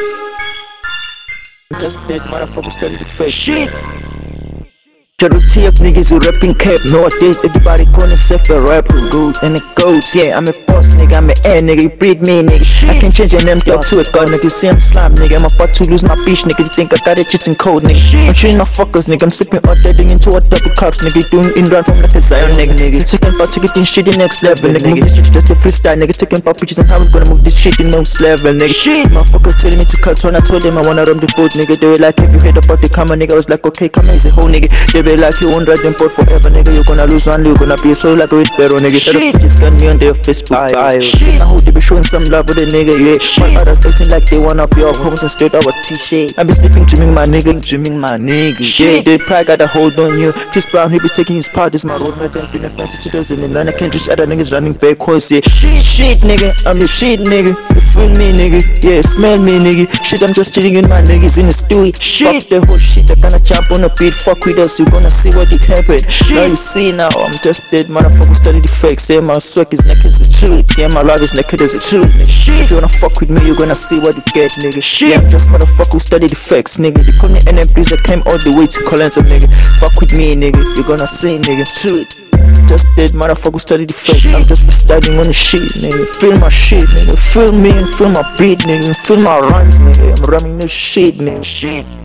Just dead motherfuckers study the fake shit. Shout out TF niggas who rapping cap. Nowadays everybody calling themself a rapper. Good and it goes, yeah. I'm a boss nigga, I'm a air nigga. You breed me nigga. I can change an empty up to a god nigga. See I'm slime nigga. I'm about to lose my bitch nigga. You think I got it just in code nigga. I'm shooting off fuckers nigga. I'm sipping out deading into a double cups nigga. Doing in run from like a Zion nigga. Talking about to get this shit the next level nigga. Move this shit just a freestyle nigga. Talking about bitches and how we gonna move this shit in next level nigga. Shit, motherfuckers telling me to cut when I told them I wanna run the boat nigga. They were like, have you heard about the camera nigga? I was like, okay, camera is a whole nigga. They be like, you won't ride them boat forever nigga. You're gonna lose one, you're gonna be a soul like a with barrel nigga. Shit, just got me on their Facebook bio. Shit, I hope they be showing some love with a nigga, yeah. Shit, others acting like they wanna be our homes instead of our t-shirt. I be sleeping, dreaming my nigga. Shit, they probably got a hold on you. Chris Brown, he be taking his part. This my road, my damn been offensive 2009. I can't reach other niggas running backwards, yeah. Shit, nigga, I'm your shit, nigga. You feel me, nigga? Yeah, smell me, nigga. Shit, I'm just chilling with my niggas in the studio. Shit, the whole shit, I gonna jump on the beat. Fuck with us, you gonna see what it happen. Now you see now, I'm just dead, motherfucker, study the fake. Say my swag is naked as a truth. Yeah, my love is naked as a truth, nigga. If you wanna fuck with me, you gonna see what you get, nigga. Yeah, I'm just motherfucker, study the facts, nigga. They call me NMPs, I came all the way to Colenta, nigga. Fuck with me, nigga, you gonna see, nigga. Truth. Just dead, motherfucker, study the fake. I'm just studying on the shit, nigga. Feel my shit, nigga. Feel me and feel my beat, nigga. Feel my rhymes, nigga. I'm rhyming this shit, nigga. Shit.